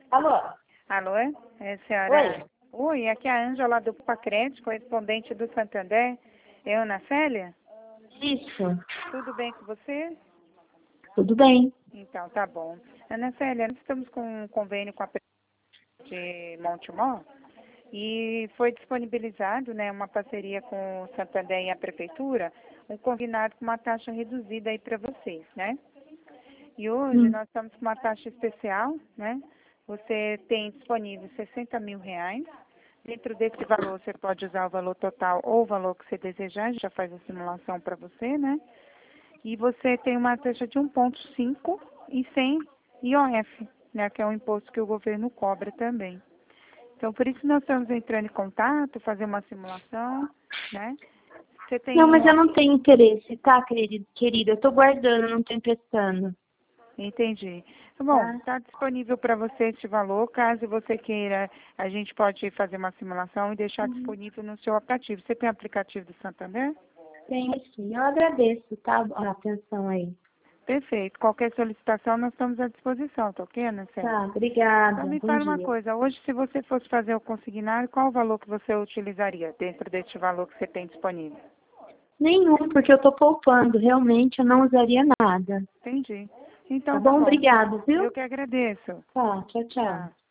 Alô? Alô, é a senhora? Oi? Oi, aqui é a Ângela do Pacred, correspondente do Santander. É Ana Célia? Isso. Tudo bem com você? Tudo bem. Então, tá bom. Ana Célia, nós estamos com um convênio com a Prefeitura de Montemor e foi disponibilizado, né, uma parceria com o Santander e a Prefeitura, um combinado com uma taxa reduzida aí para vocês, né? E hoje nós estamos com uma taxa especial, né? Você tem disponível R$ 60.000. Dentro desse valor, você pode usar o valor total ou o valor que você desejar, a gente já faz a simulação para você, né? E você tem uma taxa de 1,5 e sem IOF, né? Que é um imposto que o governo cobra também. Então, por isso nós estamos entrando em contato, fazer uma simulação, né? Você tem Não, mas eu um... não tenho interesse, tá, querida? Eu tô guardando, não tô emprestando. Entendi. Bom, Tá? está disponível para você este valor. Caso você queira, a gente pode fazer uma simulação e deixar disponível no seu aplicativo. Você tem o aplicativo do Santander? Tenho sim. Eu agradeço, tá? A atenção aí. Perfeito. Qualquer solicitação, nós estamos à disposição, tá ok, Ana Célia? Tá, Só obrigada. me Bom fala uma dia. coisa. Hoje, se você fosse fazer o consignário, qual o valor que você utilizaria dentro deste valor que você tem disponível? Nenhum, porque eu tô poupando. Realmente, eu não usaria nada. Entendi. Tá Então, tá bom? bom. Obrigada, Eu viu? que agradeço. Tá, tchau, tchau. Tchau.